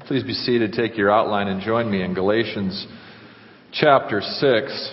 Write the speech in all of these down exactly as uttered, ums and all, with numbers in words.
Please be seated, take your outline, and join me in Galatians chapter six.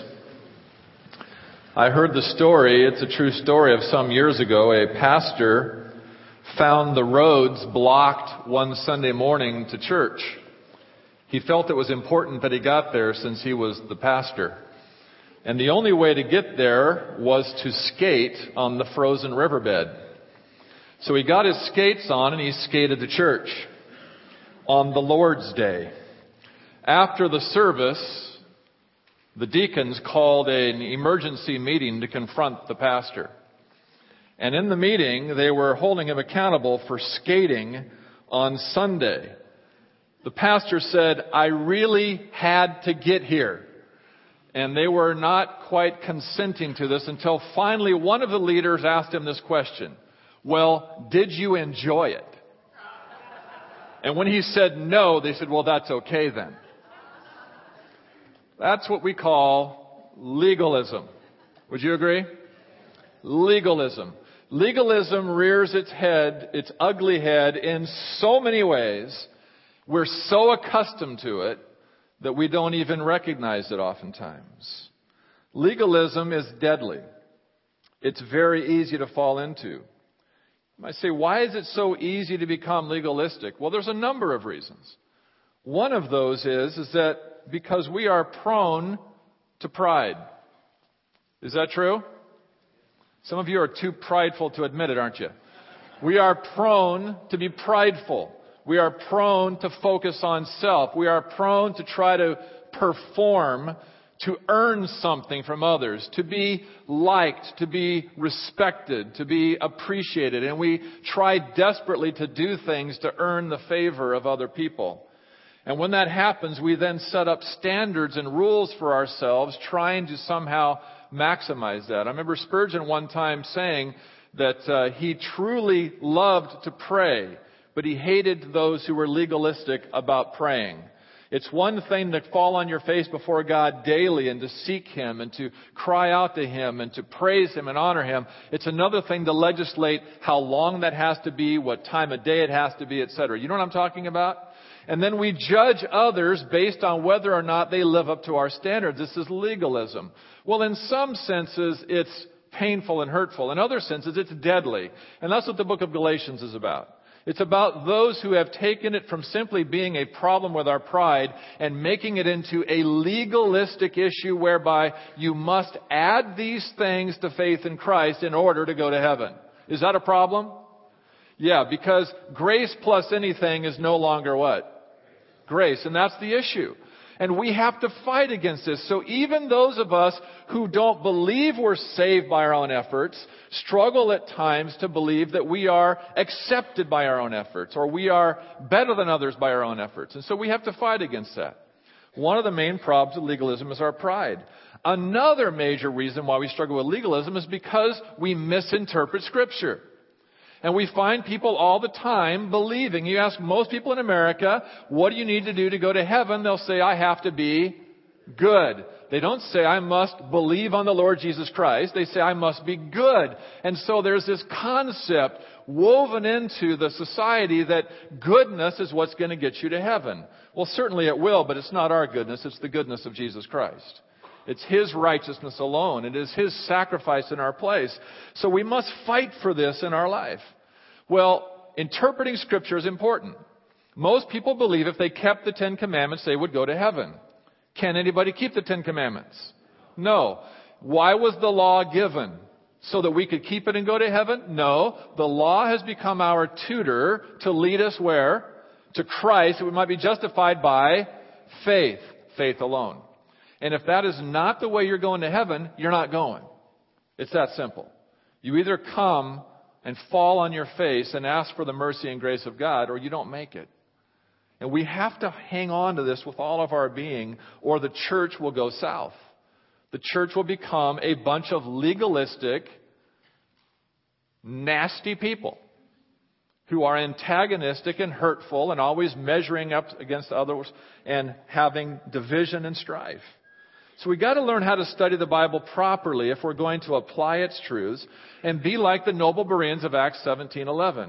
I heard the story, it's a true story, of some years ago. A pastor found the roads blocked one Sunday morning to church. He felt it was important that he got there since he was the pastor. And the only way to get there was to skate on the frozen riverbed. So he got his skates on and he skated to church on the Lord's Day. After the service, the deacons called an emergency meeting to confront the pastor. And in the meeting, they were holding him accountable for skating on Sunday. The pastor said, "I really had to get here." And they were not quite consenting to this until finally one of the leaders asked him this question. "Well, did you enjoy it?" And when he said no, they said, "Well, that's okay then." That's what we call legalism. Would you agree? Legalism. Legalism rears its head, its ugly head, in so many ways. We're so accustomed to it that we don't even recognize it oftentimes. Legalism is deadly. It's very easy to fall into. You might say, why is it so easy to become legalistic? Well, there's a number of reasons. One of those is, is that because we are prone to pride. Is that true? Some of you are too prideful to admit it, aren't you? We are prone to be prideful. We are prone to focus on self. We are prone to try to perform, to earn something from others, to be liked, to be respected, to be appreciated. And we try desperately to do things to earn the favor of other people. And when that happens, we then set up standards and rules for ourselves, trying to somehow maximize that. I remember Spurgeon one time saying that uh, he truly loved to pray, but he hated those who were legalistic about praying. It's one thing to fall on your face before God daily and to seek Him and to cry out to Him and to praise Him and honor Him. It's another thing to legislate how long that has to be, what time of day it has to be, et cetera. You know what I'm talking about? And then we judge others based on whether or not they live up to our standards. This is legalism. Well, in some senses, it's painful and hurtful. In other senses, it's deadly. And that's what the book of Galatians is about. It's about those who have taken it from simply being a problem with our pride and making it into a legalistic issue whereby you must add these things to faith in Christ in order to go to heaven. Is that a problem? Yeah, because grace plus anything is no longer what? Grace. And that's the issue. And we have to fight against this. So even those of us who don't believe we're saved by our own efforts struggle at times to believe that we are accepted by our own efforts or we are better than others by our own efforts. And so we have to fight against that. One of the main problems of legalism is our pride. Another major reason why we struggle with legalism is because we misinterpret Scripture. And we find people all the time believing. You ask most people in America, what do you need to do to go to heaven? They'll say, I have to be good. They don't say, I must believe on the Lord Jesus Christ. They say, I must be good. And so there's this concept woven into the society that goodness is what's going to get you to heaven. Well, certainly it will, but it's not our goodness. It's the goodness of Jesus Christ. It's His righteousness alone. It is His sacrifice in our place. So we must fight for this in our life. Well, interpreting Scripture is important. Most people believe if they kept the Ten Commandments, they would go to heaven. Can anybody keep the Ten Commandments? No. Why was the law given? So that we could keep it and go to heaven? No. The law has become our tutor to lead us where? To Christ, that we might be justified by faith. Faith alone. And if that is not the way you're going to heaven, you're not going. It's that simple. You either come and fall on your face and ask for the mercy and grace of God, or you don't make it. And we have to hang on to this with all of our being, or the church will go south. The church will become a bunch of legalistic, nasty people who are antagonistic and hurtful and always measuring up against others and having division and strife. So we got to learn how to study the Bible properly if we're going to apply its truths and be like the noble Bereans of Acts seventeen eleven,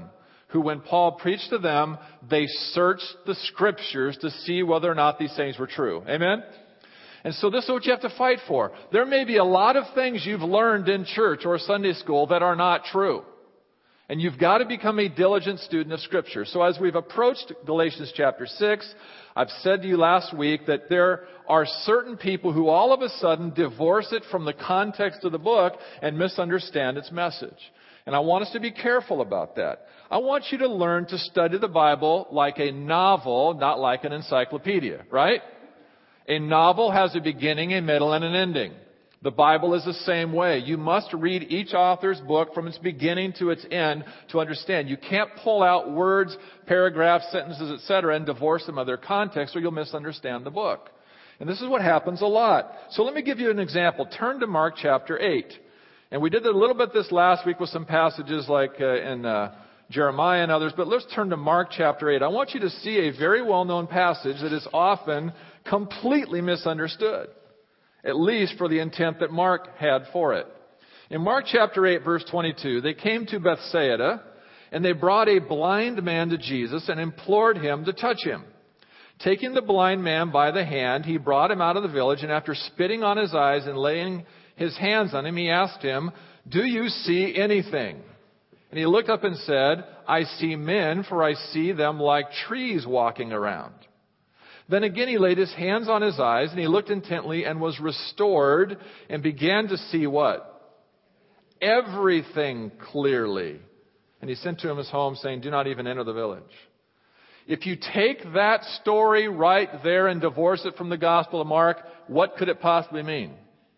who, when Paul preached to them, they searched the Scriptures to see whether or not these things were true. Amen? And so this is what you have to fight for. There may be a lot of things you've learned in church or Sunday school that are not true. And you've got to become a diligent student of Scripture. So as we've approached Galatians chapter six, I've said to you last week that there are certain people who all of a sudden divorce it from the context of the book and misunderstand its message. And I want us to be careful about that. I want you to learn to study the Bible like a novel, not like an encyclopedia, right? A novel has a beginning, a middle, and an ending. The Bible is the same way. You must read each author's book from its beginning to its end to understand. You can't pull out words, paragraphs, sentences, et cetera, and divorce them of their context, or you'll misunderstand the book. And this is what happens a lot. So let me give you an example. Turn to Mark chapter eight. And we did a little bit this last week with some passages like uh, in uh, Jeremiah and others, but let's turn to Mark chapter eight. I want you to see a very well-known passage that is often completely misunderstood, at least for the intent that Mark had for it. In Mark chapter eight, verse twenty-two, they came to Bethsaida, and they brought a blind man to Jesus and implored him to touch him. Taking the blind man by the hand, he brought him out of the village, and after spitting on his eyes and laying his hands on him, he asked him, "Do you see anything?" And he looked up and said, "I see men, for I see them like trees walking around." Then again he laid his hands on his eyes, and he looked intently and was restored and began to see what? Everything clearly. And he sent to him his home, saying, "Do not even enter the village." If you take that story right there and divorce it from the Gospel of Mark, what could it possibly mean?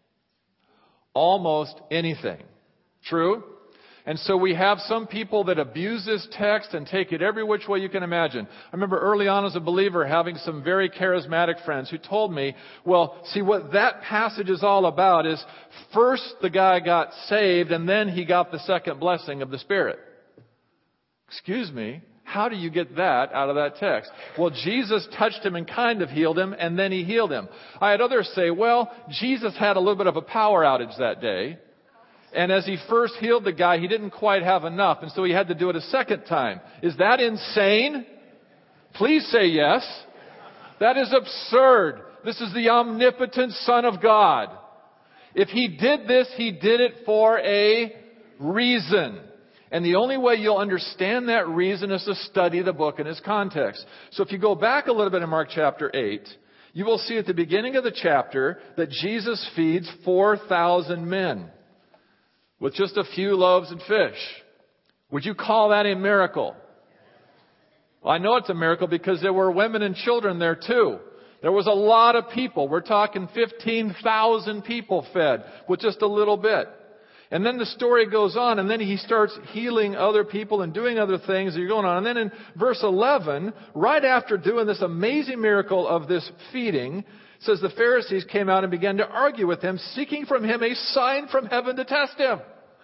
Almost anything. True? And so we have some people that abuse this text and take it every which way you can imagine. I remember early on as a believer having some very charismatic friends who told me, well, see, what that passage is all about is first the guy got saved and then he got the second blessing of the Spirit. Excuse me, how do you get that out of that text? Well, Jesus touched him and kind of healed him, and then he healed him. I had others say, well, Jesus had a little bit of a power outage that day. And as he first healed the guy, he didn't quite have enough. And so he had to do it a second time. Is that insane? Please say yes. That is absurd. This is the omnipotent Son of God. If he did this, he did it for a reason. And the only way you'll understand that reason is to study the book in its context. So if you go back a little bit in Mark chapter eight, you will see at the beginning of the chapter that Jesus feeds four thousand men with just a few loaves and fish. Would you call that a miracle? Well, I know it's a miracle because there were women and children there too. There was a lot of people. We're talking fifteen thousand people fed with just a little bit. And then the story goes on, and then he starts healing other people and doing other things that are going on. And then in verse eleven, right after doing this amazing miracle of this feeding, it says the Pharisees came out and began to argue with him, seeking from him a sign from heaven to test him.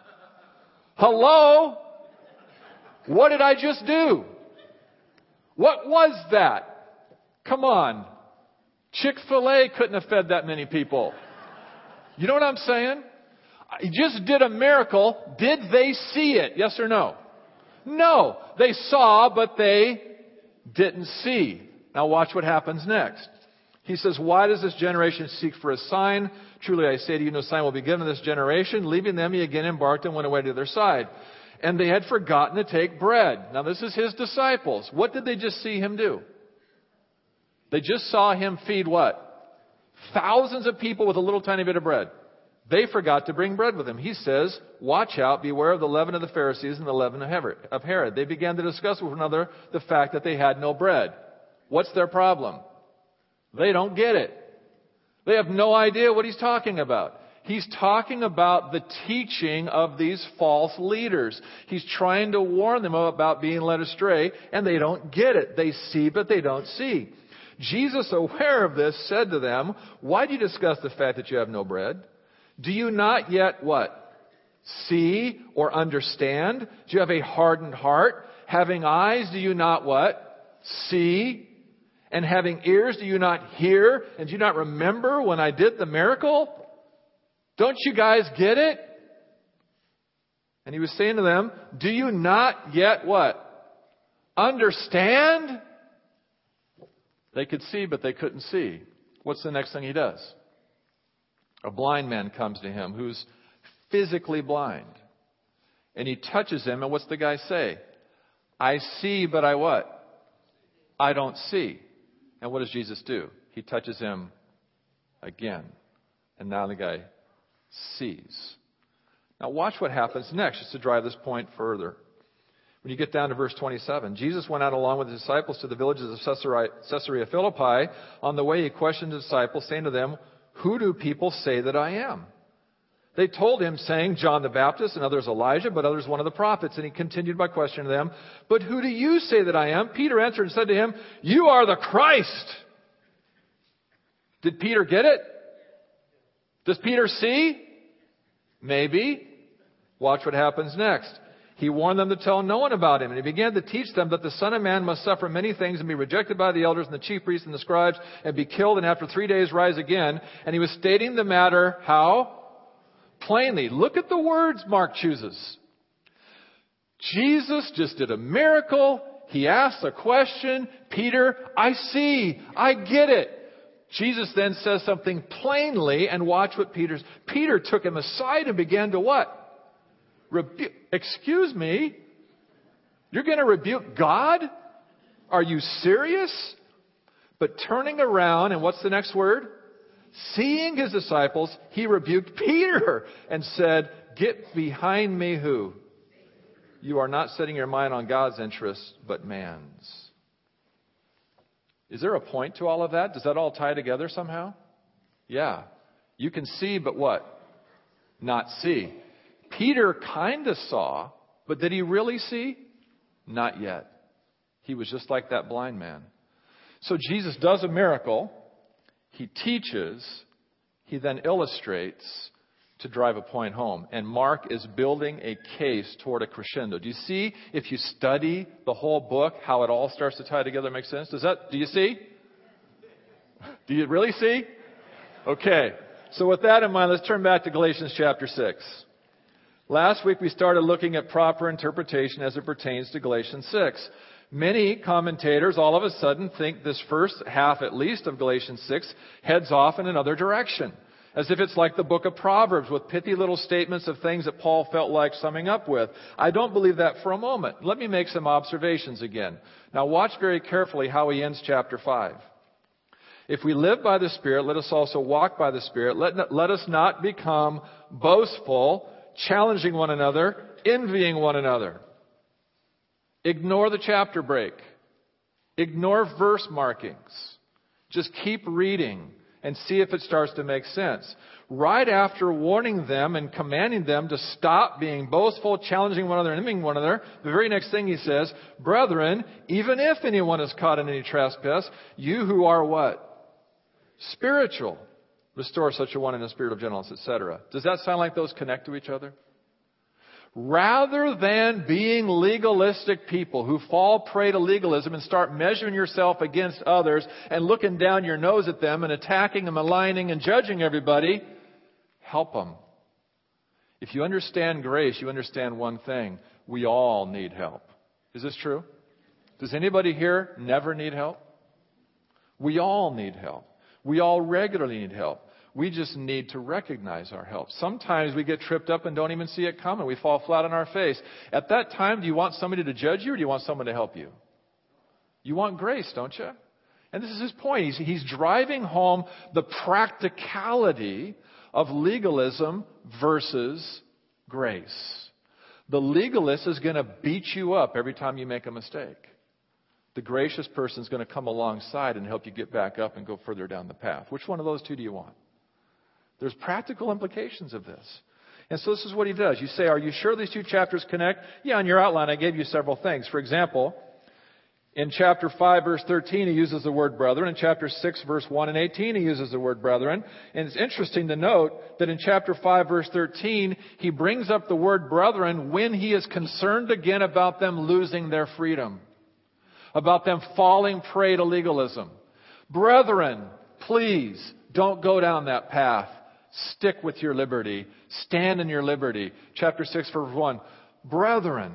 Hello? What did I just do? What was that? Come on. Chick-fil-A couldn't have fed that many people. You know what I'm saying? He just did a miracle. Did they see it? Yes or no? No. They saw, but they didn't see. Now watch what happens next. He says, "Why does this generation seek for a sign? Truly I say to you, no sign will be given this generation." Leaving them, he again embarked and went away to their side. And they had forgotten to take bread. Now this is his disciples. What did they just see him do? They just saw him feed what? Thousands of people with a little tiny bit of bread. They forgot to bring bread with him. He says, "Watch out, beware of the leaven of the Pharisees and the leaven of Herod." They began to discuss with one another the fact that they had no bread. What's their problem? They don't get it. They have no idea what he's talking about. He's talking about the teaching of these false leaders. He's trying to warn them about being led astray, and they don't get it. They see, but they don't see. Jesus, aware of this, said to them, "Why do you discuss the fact that you have no bread? Do you not yet what? See or understand? Do you have a hardened heart? Having eyes, do you not what? See? And having ears, do you not hear? And do you not remember when I did the miracle? Don't you guys get it?" And he was saying to them, "Do you not yet what? understand? They could see, but they couldn't see. What's the next thing he does? A blind man comes to him who's physically blind. And he touches him, and what's the guy say? I see, but I what? I don't see. And what does Jesus do? He touches him again. And now the guy sees. Now watch what happens next, just to drive this point further. When you get down to verse twenty-seven, Jesus went out along with his disciples to the villages of Caesarea, Caesarea Philippi. On the way, he questioned the disciples, saying to them, who do people say that I am? They told him, saying, John the Baptist, and others Elijah, but others one of the prophets. And he continued by questioning them, but who do you say that I am? Peter answered and said to him, you are the Christ. Did Peter get it? Does Peter see? Maybe. Watch what happens next. He warned them to tell no one about him. And he began to teach them that the Son of Man must suffer many things and be rejected by the elders and the chief priests and the scribes and be killed and after three days rise again. And he was stating the matter, how? Plainly. Look at the words Mark chooses. Jesus just did a miracle. He asked a question. Peter, I see. I get it. Jesus then says something plainly, and watch what Peter's... Peter took him aside and began to what? Rebu- Excuse me? You're going to rebuke God? Are you serious? But turning around, and what's the next word? Seeing his disciples, he rebuked Peter and said, get behind me, who? You are not setting your mind on God's interests, but man's. Is there a point to all of that? Does that all tie together somehow? Yeah. You can see, but what? Not see. Peter kind of saw, but did he really see? Not yet. He was just like that blind man. So Jesus does a miracle. He teaches. He then illustrates to drive a point home. And Mark is building a case toward a crescendo. Do you see, if you study the whole book, how it all starts to tie together? Makes sense? Does that, do you see? Do you really see? Okay. So with that in mind, let's turn back to Galatians chapter six. Last week we started looking at proper interpretation as it pertains to Galatians six. Many commentators all of a sudden think this first half at least of Galatians six heads off in another direction. As if it's like the book of Proverbs with pithy little statements of things that Paul felt like summing up with. I don't believe that for a moment. Let me make some observations again. Now watch very carefully how he ends chapter five. If we live by the Spirit, let us also walk by the Spirit. Let, let us not become boastful, challenging one another, envying one another. Ignore the chapter break. Ignore verse markings. Just keep reading and see if it starts to make sense. Right after warning them and commanding them to stop being boastful, challenging one another, and envying one another, the very next thing he says, brethren, even if anyone is caught in any trespass, you who are what? Spiritual. Restore such a one in a spirit of gentleness, et cetera. Does that sound like those connect to each other? Rather than being legalistic people who fall prey to legalism and start measuring yourself against others and looking down your nose at them and attacking them, maligning and judging everybody, help them. If you understand grace, you understand one thing. We all need help. Is this true? Does anybody here never need help? We all need help. We all regularly need help. We just need to recognize our help. Sometimes we get tripped up and don't even see it coming. We fall flat on our face. At that time, do you want somebody to judge you or do you want someone to help you? You want grace, don't you? And this is his point. He's, he's driving home the practicality of legalism versus grace. The legalist is going to beat you up every time you make a mistake. The gracious person is going to come alongside and help you get back up and go further down the path. Which one of those two do you want? There's practical implications of this. And so this is what he does. You say, are you sure these two chapters connect? Yeah, in your outline I gave you several things. For example, in chapter five, verse thirteen, he uses the word brethren. In chapter six, verse one and eighteen, he uses the word brethren. And it's interesting to note that in chapter five, verse thirteen, he brings up the word brethren when he is concerned again about them losing their freedom, about them falling prey to legalism. Brethren, please don't go down that path. Stick with your liberty. Stand in your liberty. Chapter six, verse one. Brethren,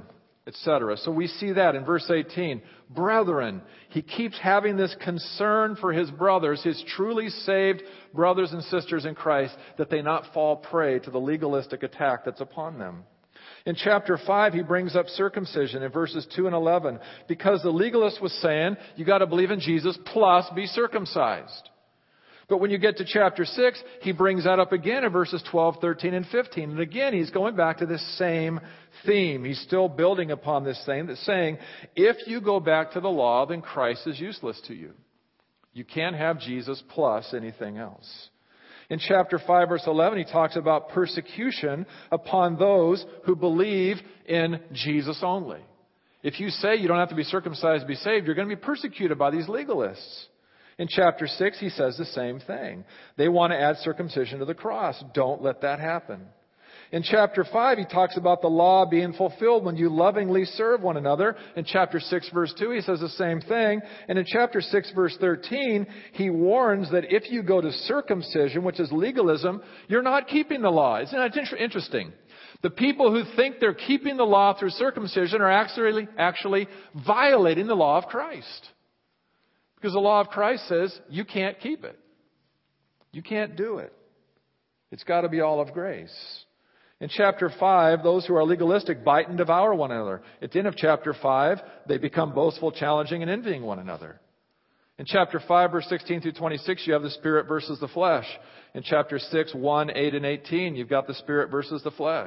et cetera. So we see that in verse eighteen. Brethren, he keeps having this concern for his brothers, his truly saved brothers and sisters in Christ, that they not fall prey to the legalistic attack that's upon them. In chapter five, he brings up circumcision in verses two and eleven, because the legalist was saying, you got to believe in Jesus plus be circumcised. But when you get to chapter six, he brings that up again in verses twelve, thirteen, and fifteen. And again, he's going back to this same theme. He's still building upon this thing that's saying, if you go back to the law, then Christ is useless to you. You can't have Jesus plus anything else. In chapter five, verse eleven, he talks about persecution upon those who believe in Jesus only. If you say you don't have to be circumcised to be saved, you're going to be persecuted by these legalists. In chapter six, he says the same thing. They want to add circumcision to the cross. Don't let that happen. In chapter five, he talks about the law being fulfilled when you lovingly serve one another. In chapter six, verse two, he says the same thing. And in chapter six, verse thirteen, he warns that if you go to circumcision, which is legalism, you're not keeping the law. Isn't that interesting? The people who think they're keeping the law through circumcision are actually, actually violating the law of Christ. Because the law of Christ says you can't keep it. You can't do it. It's got to be all of grace. In chapter five, those who are legalistic bite and devour one another. At the end of chapter five, they become boastful, challenging, and envying one another. In chapter five, verse sixteen through twenty-six, you have the Spirit versus the flesh. In chapter six, one, eight, and eighteen, you've got the Spirit versus the flesh.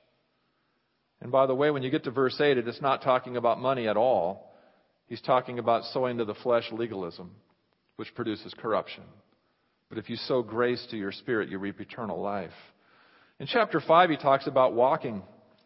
And by the way, when you get to verse eight, it is not talking about money at all. He's talking about sowing to the flesh legalism, which produces corruption. But if you sow grace to your spirit, you reap eternal life. In chapter five, he talks about walking.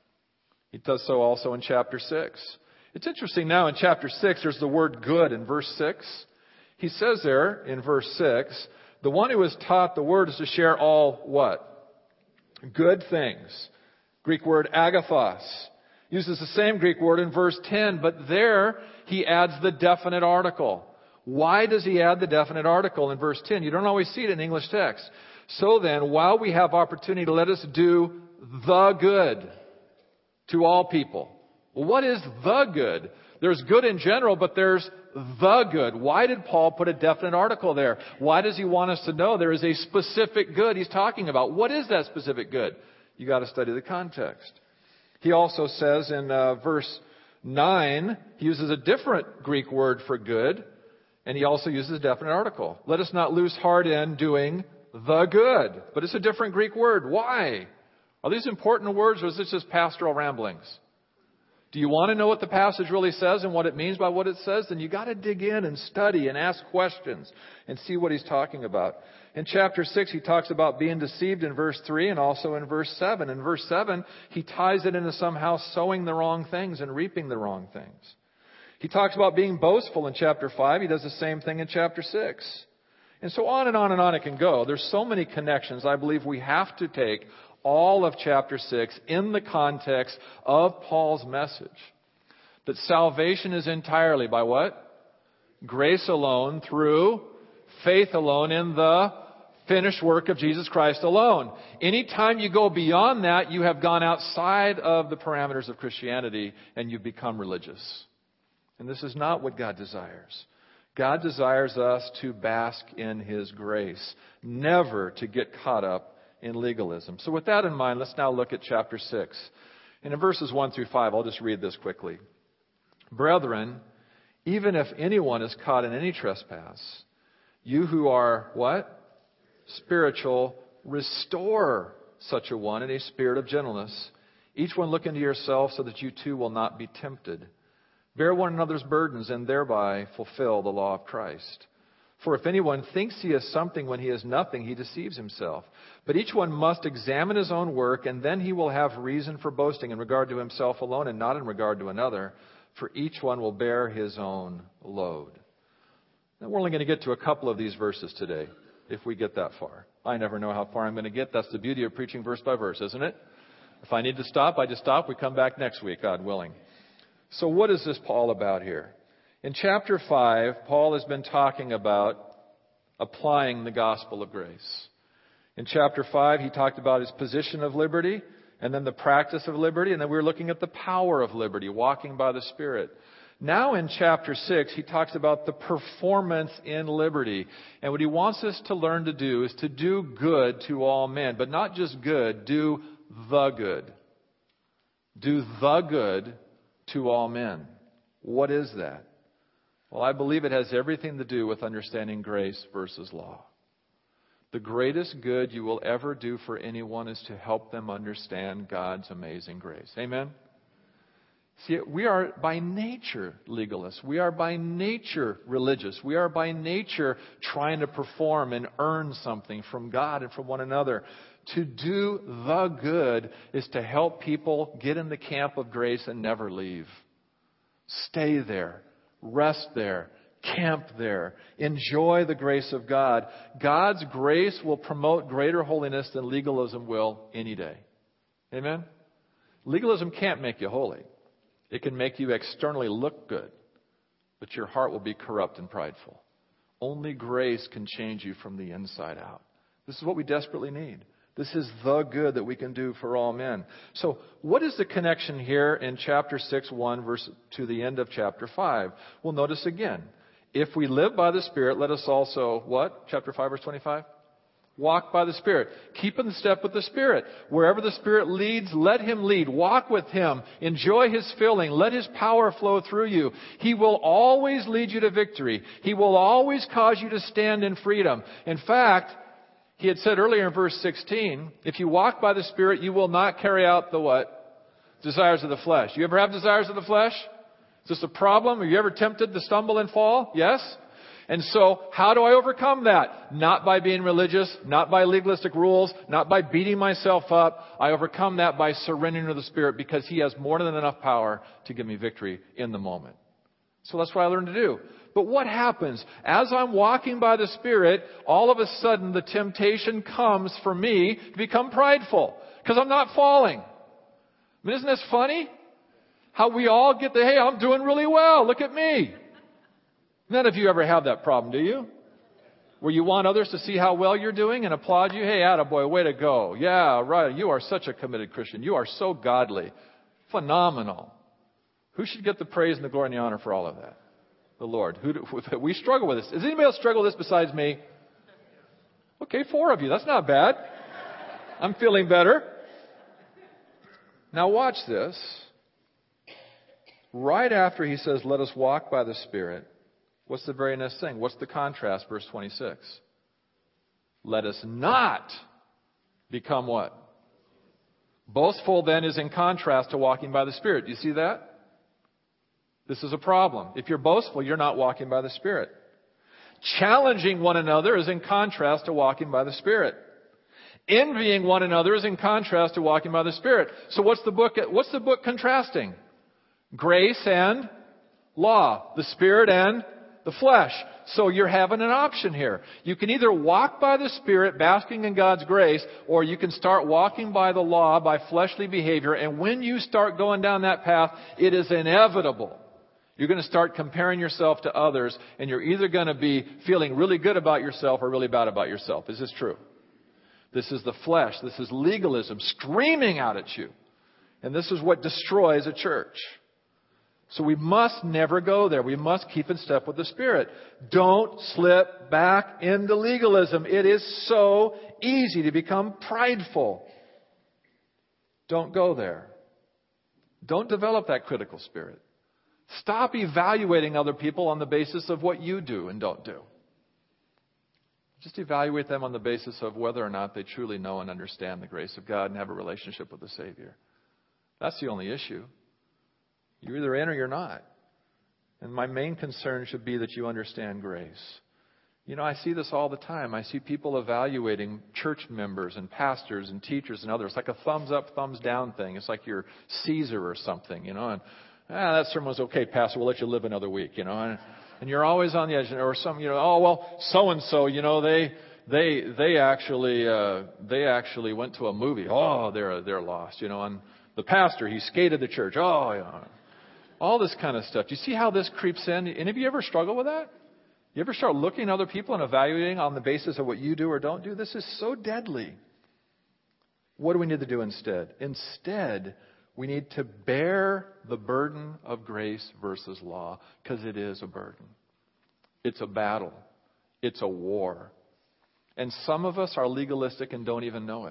He does so also in chapter six. It's interesting now in chapter six, there's the word good in verse six. He says there in verse six, the one who is taught the word is to share all what? Good things. Greek word agathos. Uses the same Greek word in verse ten, but there he adds the definite article. Why does he add the definite article in verse ten? You don't always see it in English text. So then, while we have opportunity, let us do the good to all people. Well, what is the good? There's good in general, but there's the good. Why did Paul put a definite article there? Why does he want us to know there is a specific good he's talking about? What is that specific good? You got to study the context. He also says in uh, verse nine, he uses a different Greek word for good, and he also uses a definite article. Let us not lose heart in doing the good. But it's a different Greek word. Why? Are these important words, or is this just pastoral ramblings? Do you want to know what the passage really says and what it means by what it says? Then you got to dig in and study and ask questions and see what he's talking about. In chapter six, he talks about being deceived in verse three and also in verse seven. In verse seven, he ties it into somehow sowing the wrong things and reaping the wrong things. He talks about being boastful in chapter five. He does the same thing in chapter six. And so on and on and on it can go. There's so many connections. I believe we have to take all of chapter six in the context of Paul's message. That salvation is entirely by what? Grace alone, through faith alone, in the finished work of Jesus Christ alone. Anytime you go beyond that, you have gone outside of the parameters of Christianity and you become religious. And this is not what God desires. God desires us to bask in His grace, never to get caught up in legalism. So with that in mind, let's now look at chapter six. And in verses one through five, I'll just read this quickly. Brethren, even if anyone is caught in any trespass, you who are what? Spiritual, restore such a one in a spirit of gentleness. Each one look into yourself so that you too will not be tempted. Bear one another's burdens and thereby fulfill the law of Christ. For if anyone thinks he is something when he is nothing, he deceives himself. But each one must examine his own work, and then he will have reason for boasting in regard to himself alone and not in regard to another. For each one will bear his own load. Now, we're only going to get to a couple of these verses today, if we get that far. I never know how far I'm going to get. That's the beauty of preaching verse by verse, isn't it? If I need to stop, I just stop. We come back next week, God willing. So what is this Paul about here? In chapter five, Paul has been talking about applying the gospel of grace. In chapter five, he talked about his position of liberty. And then the practice of liberty. And then we were looking at the power of liberty, walking by the Spirit. Now in chapter six, he talks about the performance in liberty. And what he wants us to learn to do is to do good to all men. But not just good, do the good. Do the good to all men. What is that? Well, I believe it has everything to do with understanding grace versus law. The greatest good you will ever do for anyone is to help them understand God's amazing grace. Amen? See, we are by nature legalists. We are by nature religious. We are by nature trying to perform and earn something from God and from one another. To do the good is to help people get in the camp of grace and never leave. Stay there. Rest there. Camp there. Enjoy the grace of God. God's grace will promote greater holiness than legalism will any day. Amen? Legalism can't make you holy. It can make you externally look good, but your heart will be corrupt and prideful. Only grace can change you from the inside out. This is what we desperately need. This is the good that we can do for all men. So what is the connection here in chapter six, one, verse to the end of chapter five? Well, notice again. If we live by the Spirit, let us also, what? Chapter five, verse twenty-five? Walk by the Spirit. Keep in step with the Spirit. Wherever the Spirit leads, let Him lead. Walk with Him. Enjoy His filling. Let His power flow through you. He will always lead you to victory. He will always cause you to stand in freedom. In fact, He had said earlier in verse sixteen, if you walk by the Spirit, you will not carry out the what? Desires of the flesh. You ever have desires of the flesh? Is this a problem? Are you ever tempted to stumble and fall? Yes? And so, how do I overcome that? Not by being religious, not by legalistic rules, not by beating myself up. I overcome that by surrendering to the Spirit because He has more than enough power to give me victory in the moment. So that's what I learned to do. But what happens? As I'm walking by the Spirit, all of a sudden the temptation comes for me to become prideful because I'm not falling. I mean, isn't this funny? How we all get the, hey, I'm doing really well. Look at me. None of you ever have that problem, do you? Where you want others to see how well you're doing and applaud you. Hey, attaboy, way to go. Yeah, right. You are such a committed Christian. You are so godly. Phenomenal. Who should get the praise and the glory and the honor for all of that? The Lord. Who do, we struggle with this. Does anybody else struggle with this besides me? Okay, four of you. That's not bad. I'm feeling better. Now watch this. Right after he says, let us walk by the Spirit, what's the very next thing? What's the contrast? Verse twenty-six. Let us not become what? Boastful then is in contrast to walking by the Spirit. Do you see that? This is a problem. If you're boastful, you're not walking by the Spirit. Challenging one another is in contrast to walking by the Spirit. Envying one another is in contrast to walking by the Spirit. So what's the book, what's the book contrasting? Grace and law. The Spirit and the flesh. So you're having an option here. You can either walk by the Spirit, basking in God's grace, or you can start walking by the law, by fleshly behavior. And when you start going down that path, it is inevitable. You're going to start comparing yourself to others, and you're either going to be feeling really good about yourself or really bad about yourself. Is this true? This is the flesh. This is legalism screaming out at you. And this is what destroys a church. So we must never go there. We must keep in step with the Spirit. Don't slip back into legalism. It is so easy to become prideful. Don't go there. Don't develop that critical spirit. Stop evaluating other people on the basis of what you do and don't do. Just evaluate them on the basis of whether or not they truly know and understand the grace of God and have a relationship with the Savior. That's the only issue. You're either in or you're not. And my main concern should be that you understand grace. You know, I see this all the time. I see people evaluating church members and pastors and teachers and others like a thumbs up, thumbs down thing. It's like you're Caesar or something, you know. And, ah, that sermon was okay, Pastor. We'll let you live another week, you know. And, and you're always on the edge. Or some, you know, oh, well, so-and-so, you know, they they they actually uh, they actually went to a movie. Oh, they're they're lost, you know. And the pastor, he skated the church. Oh, yeah. All this kind of stuff. Do you see how this creeps in? Any of you ever struggle with that? You ever start looking at other people and evaluating on the basis of what you do or don't do? This is so deadly. What do we need to do instead? Instead, we need to bear the burden of grace versus law, because it is a burden. It's a battle. It's a war. And some of us are legalistic and don't even know it.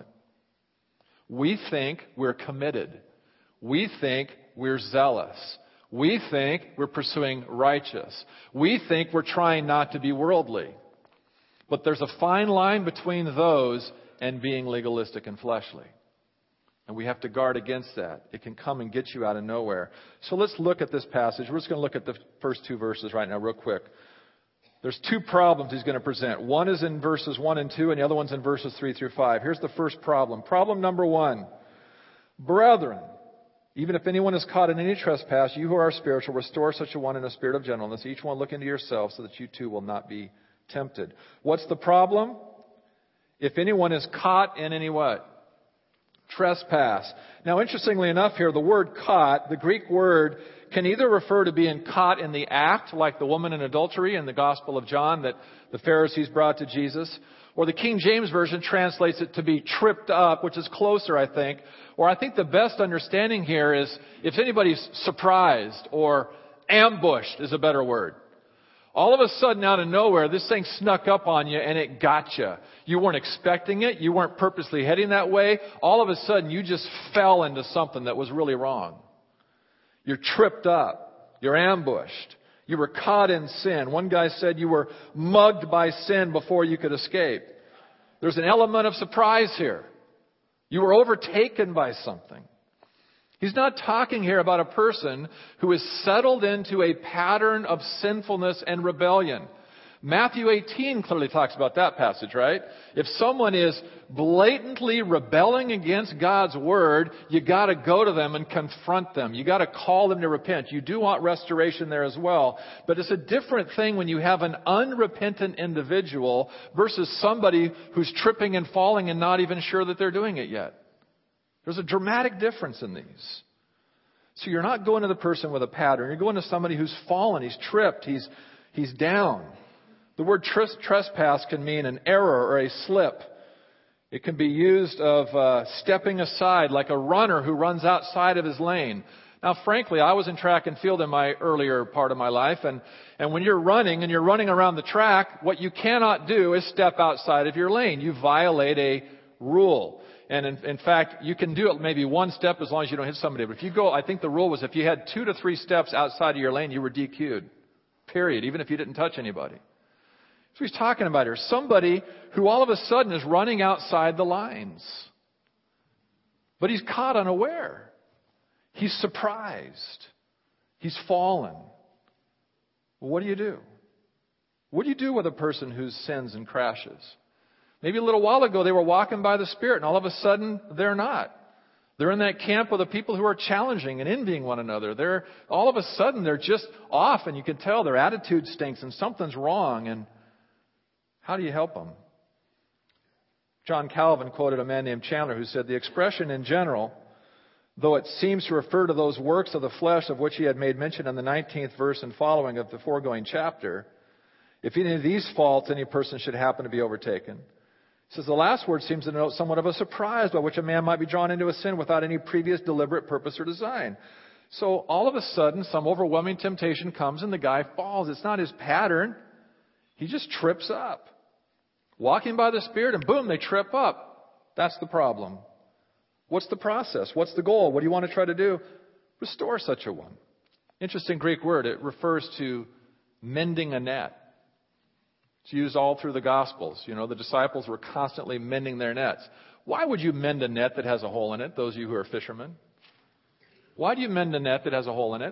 We think we're committed. We think we're zealous. We think we're pursuing righteous. We think we're trying not to be worldly. But there's a fine line between those and being legalistic and fleshly. And we have to guard against that. It can come and get you out of nowhere. So let's look at this passage. We're just going to look at the first two verses right now real quick. There's two problems he's going to present. One is in verses one and two, and the other one's in verses three through five. Here's the first problem. Problem number one. Brethren, even if anyone is caught in any trespass, you who are spiritual, restore such a one in a spirit of gentleness, each one look into yourself, so that you too will not be tempted. What's the problem? If anyone is caught in any what? Trespass. Now, interestingly enough here, the word caught, the Greek word, can either refer to being caught in the act, like the woman in adultery in the Gospel of John that the Pharisees brought to Jesus, or the King James Version translates it to be tripped up, which is closer, I think. Or I think the best understanding here is if anybody's surprised or ambushed is a better word. All of a sudden, out of nowhere, this thing snuck up on you and it got you. You weren't expecting it. You weren't purposely heading that way. All of a sudden, you just fell into something that was really wrong. You're tripped up. You're ambushed. You were caught in sin. One guy said you were mugged by sin before you could escape. There's an element of surprise here. You were overtaken by something. He's not talking here about a person who is settled into a pattern of sinfulness and rebellion. Matthew eighteen clearly talks about that passage, right? If someone is blatantly rebelling against God's word, you got to go to them and confront them. You got to call them to repent. You do want restoration there as well. But it's a different thing when you have an unrepentant individual versus somebody who's tripping and falling and not even sure that they're doing it yet. There's a dramatic difference in these. So you're not going to the person with a pattern. You're going to somebody who's fallen. He's tripped. He's, he's down. The word trespass can mean an error or a slip. It can be used of uh, stepping aside, like a runner who runs outside of his lane. Now, frankly, I was in track and field in my earlier part of my life. And, and when you're running and you're running around the track, what you cannot do is step outside of your lane. You violate a rule. And in, in fact, you can do it maybe one step as long as you don't hit somebody. But if you go, I think the rule was if you had two to three steps outside of your lane, you were D Q'd. Period. Even if you didn't touch anybody. So he's talking about here. Somebody who all of a sudden is running outside the lines. But he's caught unaware. He's surprised. He's fallen. Well, what do you do? What do you do with a person who sins and crashes? Maybe a little while ago they were walking by the Spirit and all of a sudden they're not. They're in that camp with the people who are challenging and envying one another. They're all of a sudden they're just off and you can tell their attitude stinks and something's wrong. And how do you help them? John Calvin quoted a man named Chandler who said, the expression in general, though it seems to refer to those works of the flesh of which he had made mention in the nineteenth verse and following of the foregoing chapter, if any of these faults any person should happen to be overtaken, he says the last word seems to denote somewhat of a surprise by which a man might be drawn into a sin without any previous deliberate purpose or design. So all of a sudden, some overwhelming temptation comes and the guy falls. It's not his pattern. He just trips up. Walking by the Spirit and boom, they trip up. That's the problem. What's the process? What's the goal? What do you want to try to do? Restore such a one. Interesting Greek word. It refers to mending a net. It's used all through the Gospels. You know, the disciples were constantly mending their nets. Why would you mend a net that has a hole in it, those of you who are fishermen? Why do you mend a net that has a hole in it?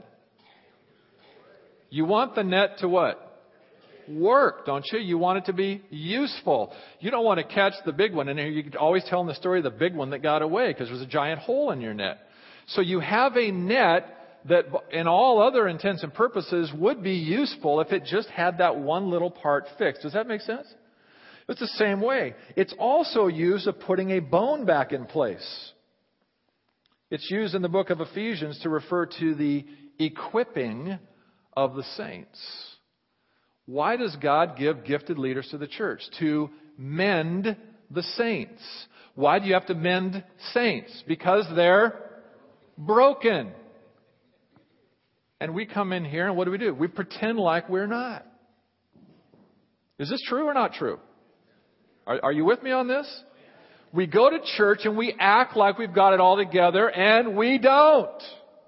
You want the net to what? Work, don't you? You want it to be useful. You don't want to catch the big one. And you're always telling the story of the big one that got away because there's a giant hole in your net. So you have a net that in all other intents and purposes would be useful if it just had that one little part fixed. Does that make sense? It's the same way. It's also used of putting a bone back in place. It's used in the book of Ephesians to refer to the equipping of the saints. Why does God give gifted leaders to the church? To mend the saints. Why do you have to mend saints? Because they're broken. And we come in here and what do we do? We pretend like we're not. Is this true or not true? Are, are you with me on this? We go to church and we act like we've got it all together, and we don't.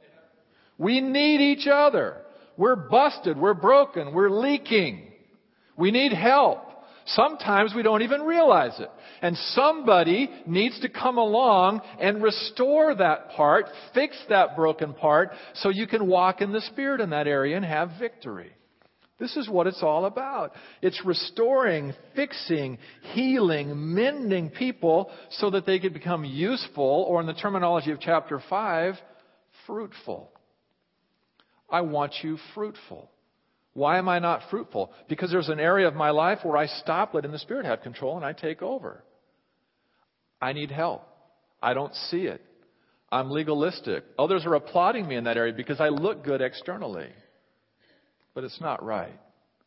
We need each other. We're busted. We're broken. We're leaking. We need help. Sometimes we don't even realize it. And somebody needs to come along and restore that part, fix that broken part, so you can walk in the Spirit in that area and have victory. This is what it's all about. It's restoring, fixing, healing, mending people so that they can become useful, or in the terminology of chapter five, fruitful. I want you fruitful. Why am I not fruitful? Because there's an area of my life where I stop letting the Spirit have control and I take over. I need help. I don't see it. I'm legalistic. Others are applauding me in that area because I look good externally. But it's not right.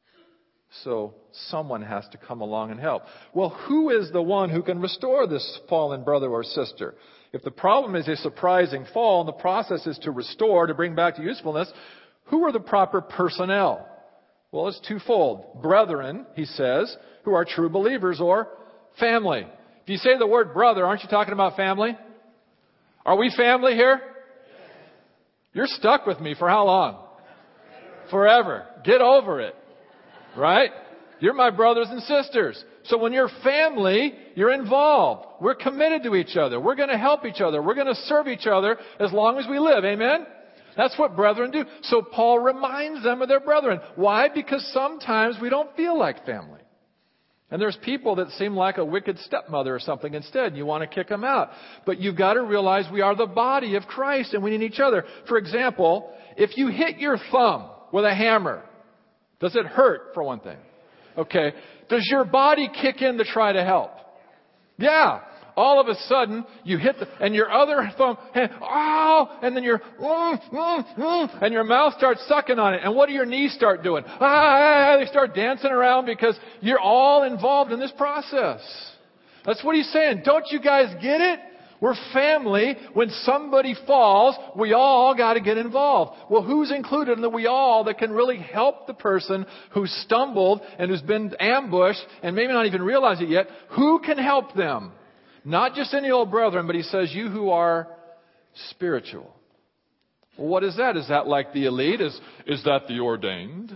So someone has to come along and help. Well, who is the one who can restore this fallen brother or sister? If the problem is a surprising fall and the process is to restore, to bring back to usefulness, who are the proper personnel? Well, it's twofold. Brethren, he says, who are true believers, or family. If you say the word brother, aren't you talking about family? Are we family here? You're stuck with me for how long? Forever. Get over it. Right? You're my brothers and sisters. So when you're family, you're involved. We're committed to each other. We're going to help each other. We're going to serve each other as long as we live. Amen? That's what brethren do. So Paul reminds them of their brethren. Why? Because sometimes we don't feel like family. And there's people that seem like a wicked stepmother or something instead. You want to kick them out. But you've got to realize we are the body of Christ and we need each other. For example, if you hit your thumb with a hammer, does it hurt, for one thing? Okay. Does your body kick in to try to help? Yeah. All of a sudden, you hit the, and your other thumb, and, oh, and then your, mm, mm, mm, and your mouth starts sucking on it. And what do your knees start doing? Ah, they start dancing around because you're all involved in this process. That's what he's saying. Don't you guys get it? We're family. When somebody falls, we all got to get involved. Well, who's included in the we all that can really help the person who's stumbled and who's been ambushed and maybe not even realize it yet? Who can help them? Not just any old brethren, but he says, you who are spiritual. Well, what is that? Is that like the elite? Is, is that the ordained?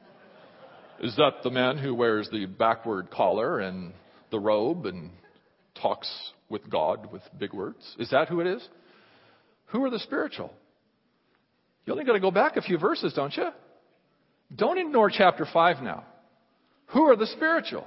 Is that the man who wears the backward collar and the robe and talks with God with big words? Is that who it is? Who are the spiritual? You only got to go back a few verses, don't you? Don't ignore chapter five now. Who are the spiritual?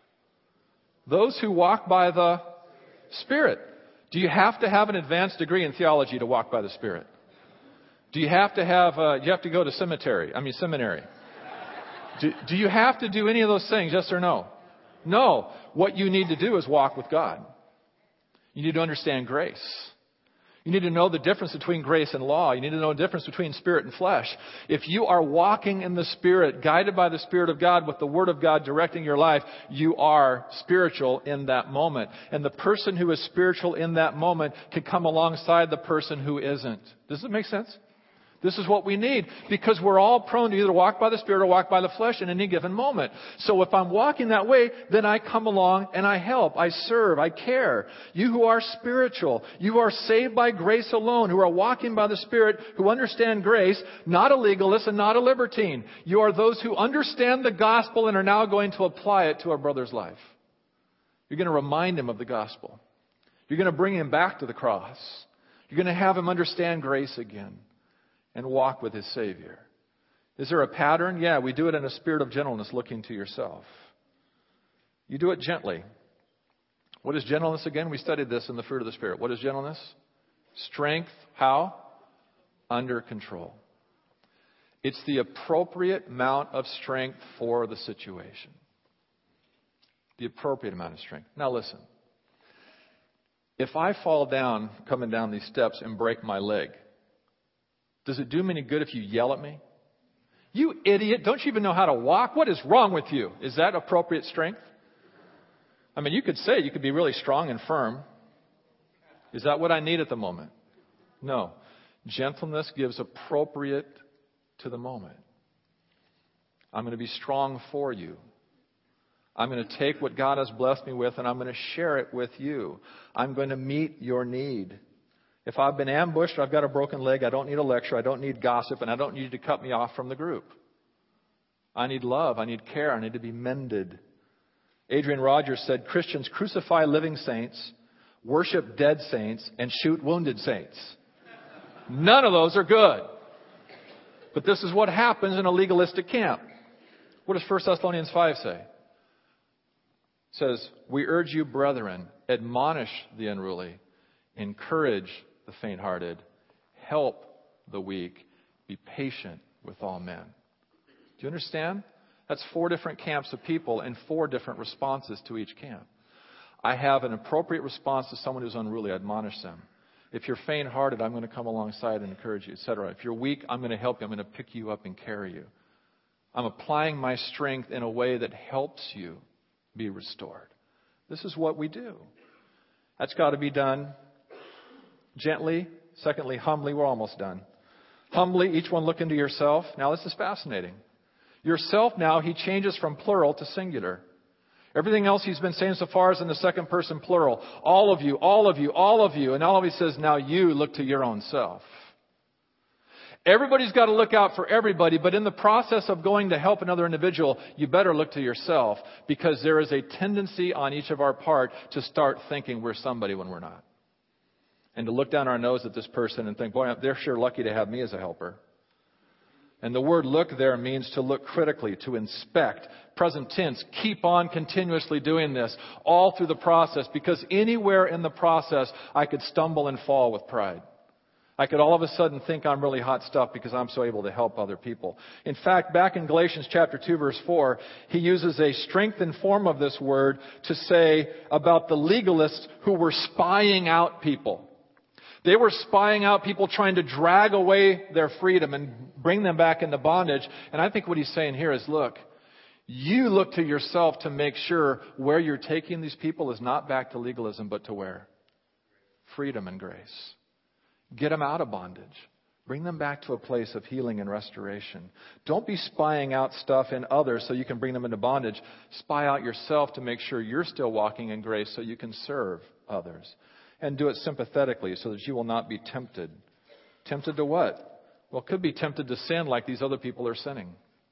Those who walk by the Spirit. Do you have to have an advanced degree in theology to walk by the Spirit? Do you have to have, uh, you have to go to cemetery? I mean, seminary. Do, do you have to do any of those things? Yes or no? No. What you need to do is walk with God. You need to understand grace. You need to know the difference between grace and law. You need to know the difference between spirit and flesh. If you are walking in the Spirit, guided by the Spirit of God, with the Word of God directing your life, you are spiritual in that moment. And the person who is spiritual in that moment can come alongside the person who isn't. Does it make sense? This is what we need, because we're all prone to either walk by the Spirit or walk by the flesh in any given moment. So if I'm walking that way, then I come along and I help, I serve, I care. You who are spiritual, you are saved by grace alone, who are walking by the Spirit, who understand grace, not a legalist and not a libertine. You are those who understand the gospel and are now going to apply it to our brother's life. You're going to remind him of the gospel. You're going to bring him back to the cross. You're going to have him understand grace again and walk with his Savior. Is there a pattern? Yeah, we do it in a spirit of gentleness, looking to yourself. You do it gently. What is gentleness again? We studied this in the fruit of the Spirit. What is gentleness? Strength. How? Under control. It's the appropriate amount of strength for the situation. The appropriate amount of strength. Now listen. If I fall down, coming down these steps, and break my leg, does it do me any good if you yell at me? You idiot, don't you even know how to walk? What is wrong with you? Is that appropriate strength? I mean, you could say you could be really strong and firm. Is that what I need at the moment? No. Gentleness gives appropriate to the moment. I'm going to be strong for you. I'm going to take what God has blessed me with and I'm going to share it with you. I'm going to meet your need. If I've been ambushed or I've got a broken leg, I don't need a lecture, I don't need gossip, and I don't need you to cut me off from the group. I need love, I need care, I need to be mended. Adrian Rogers said, Christians crucify living saints, worship dead saints, and shoot wounded saints. None of those are good. But this is what happens in a legalistic camp. What does First Thessalonians five say? It says, we urge you, brethren, admonish the unruly, encourage the faint-hearted, help the weak, be patient with all men. Do you understand? That's four different camps of people and four different responses to each camp. I have an appropriate response to someone who's unruly. I admonish them. If you're faint-hearted, I'm going to come alongside and encourage you, et cetera. If you're weak, I'm going to help you. I'm going to pick you up and carry you. I'm applying my strength in a way that helps you be restored. This is what we do. That's got to be done gently. Secondly, humbly. We're almost done. Humbly, each one look into yourself. Now, this is fascinating. Yourself now, he changes from plural to singular. Everything else he's been saying so far is in the second person plural. All of you, all of you, all of you. And all of he says, now you look to your own self. Everybody's got to look out for everybody, but in the process of going to help another individual, you better look to yourself, because there is a tendency on each of our part to start thinking we're somebody when we're not. And to look down our nose at this person and think, boy, they're sure lucky to have me as a helper. And the word look there means to look critically, to inspect. Present tense, keep on continuously doing this all through the process, because anywhere in the process I could stumble and fall with pride. I could all of a sudden think I'm really hot stuff because I'm so able to help other people. In fact, back in Galatians chapter two, verse four, he uses a strengthened form of this word to say about the legalists who were spying out people. They were spying out people, trying to drag away their freedom and bring them back into bondage. And I think what he's saying here is, look, you look to yourself to make sure where you're taking these people is not back to legalism, but to where? Freedom and grace. Get them out of bondage. Bring them back to a place of healing and restoration. Don't be spying out stuff in others so you can bring them into bondage. Spy out yourself to make sure you're still walking in grace so you can serve others. And do it sympathetically so that you will not be tempted. Tempted to what? Well, could be tempted to sin like these other people are sinning.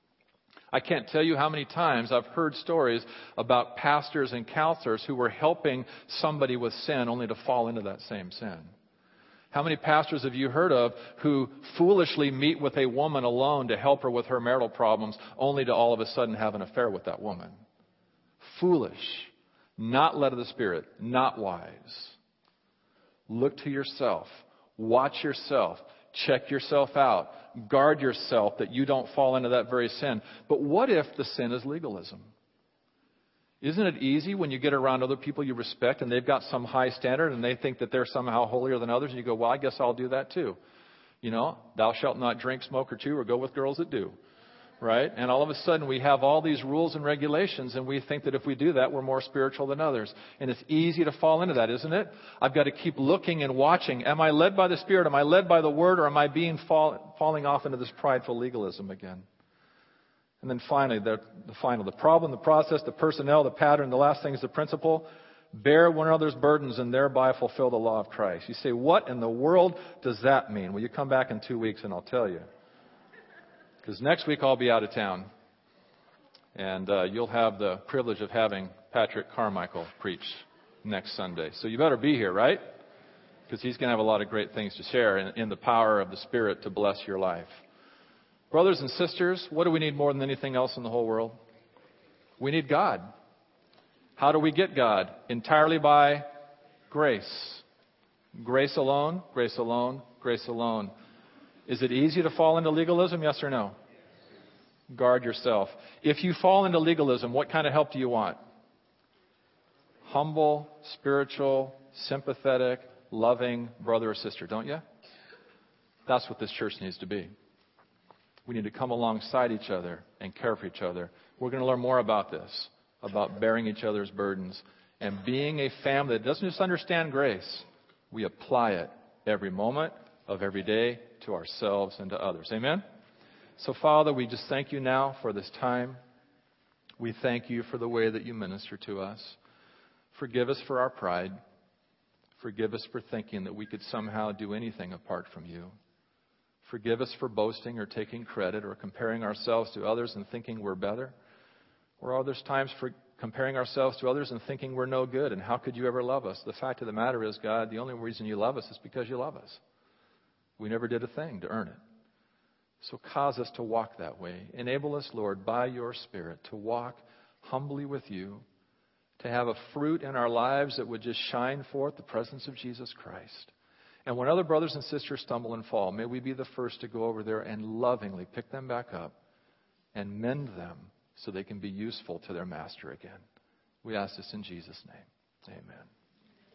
I can't tell you how many times I've heard stories about pastors and counselors who were helping somebody with sin only to fall into that same sin. How many pastors have you heard of who foolishly meet with a woman alone to help her with her marital problems only to all of a sudden have an affair with that woman? Foolish. Not led of the Spirit. Not wise. Look to yourself. Watch yourself. Check yourself out. Guard yourself that you don't fall into that very sin. But what if the sin is legalism? Isn't it easy when you get around other people you respect and they've got some high standard and they think that they're somehow holier than others, and you go, well, I guess I'll do that too. You know, thou shalt not drink, smoke, or chew, or go with girls that do. Right? And all of a sudden we have all these rules and regulations, and we think that if we do that, we're more spiritual than others. And it's easy to fall into that, isn't it? I've got to keep looking and watching. Am I led by the Spirit? Am I led by the Word? Or am I being fall, falling off into this prideful legalism again? And then finally, the, the final, the problem, the process, the personnel, the pattern, the last thing is the principle. Bear one another's burdens and thereby fulfill the law of Christ. You say, what in the world does that mean? Well, you come back in two weeks and I'll tell you. Because next week I'll be out of town. And uh, you'll have the privilege of having Patrick Carmichael preach next Sunday. So you better be here, right? Because he's going to have a lot of great things to share in, in the power of the Spirit to bless your life. Brothers and sisters, what do we need more than anything else in the whole world? We need God. How do we get God? Entirely by grace. Grace alone, grace alone, grace alone. Is it easy to fall into legalism? Yes or no? Guard yourself. If you fall into legalism, what kind of help do you want? Humble, spiritual, sympathetic, loving brother or sister, don't you? That's what this church needs to be. We need to come alongside each other and care for each other. We're going to learn more about this, about bearing each other's burdens and being a family that doesn't just understand grace, we apply it every moment of every day to ourselves and to others. Amen? So, Father, we just thank you now for this time. We thank you for the way that you minister to us. Forgive us for our pride. Forgive us for thinking that we could somehow do anything apart from you. Forgive us for boasting or taking credit or comparing ourselves to others and thinking we're better. Or others times for comparing ourselves to others and thinking we're no good and how could you ever love us? The fact of the matter is, God, the only reason you love us is because you love us. We never did a thing to earn it. So cause us to walk that way. Enable us, Lord, by your Spirit to walk humbly with you, to have a fruit in our lives that would just shine forth the presence of Jesus Christ. And when other brothers and sisters stumble and fall, may we be the first to go over there and lovingly pick them back up and mend them so they can be useful to their master again. We ask this in Jesus' name. Amen.